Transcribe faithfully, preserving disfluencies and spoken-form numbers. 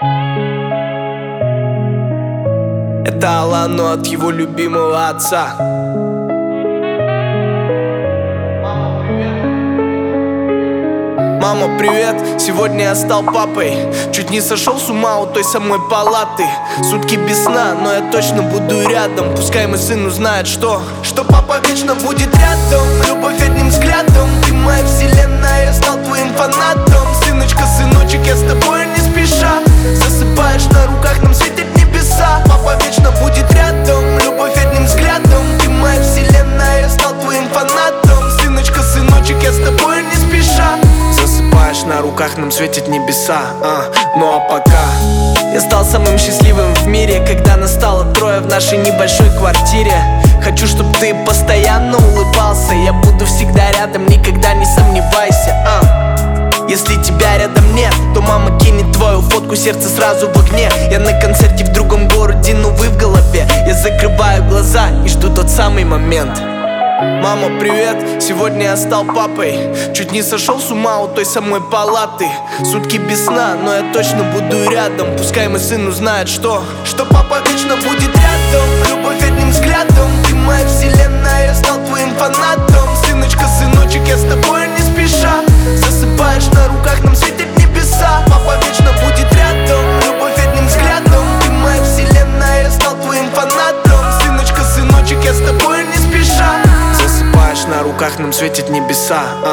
Это Алану от его любимого отца. Мама, привет, сегодня я стал папой. Чуть не сошел с ума у той самой палаты. Сутки без сна, но я точно буду рядом. Пускай мой сын узнает, что Что папа вечно будет рядом. Любовь одним взглядом. Ты моя вселенная, я стал твоим фанатом. Сыночка, сыночек, я с тобой не спеша. Засыпаешь на руках, нам светят небеса. Папа вечно будет рядом. Любовь одним взглядом. Ты моя вселенная, я стал твоим фанатом. Сыночка, сыночек, я с тобой не спеша. Засыпаешь на руках, нам светят небеса, а, ну а пока я стал самым счастливым в мире, когда нас стало трое в нашей небольшой квартире. Хочу, чтобы ты постоянно улыбался. Я буду всегда рядом, никогда не сомневайся, а. Если тебя рядом нет, то мама кинет твою фотку, сердце сразу в огне. Я на концерте в другом городе, но вы в голове. Я закрываю глаза и жду тот самый момент. Мама, привет, сегодня я стал папой. Чуть не сошел с ума у той самой палаты. Сутки без сна, но я точно буду рядом. Пускай мой сын узнает, что Что папа вечно будет рядом. Любовь одним взглядом. Ты моя вселенная, я стал твоим фанатом. Сыночка, сыночек, я с тобой не спеша. Засыпаешь на руках, нам светят небеса. Папа вечно будет рядом. Любовь одним взглядом. Ты моя вселенная, я стал твоим фанатом. Сыночка, сыночек, я с тобой не спеша. На руках нам светят небеса, а.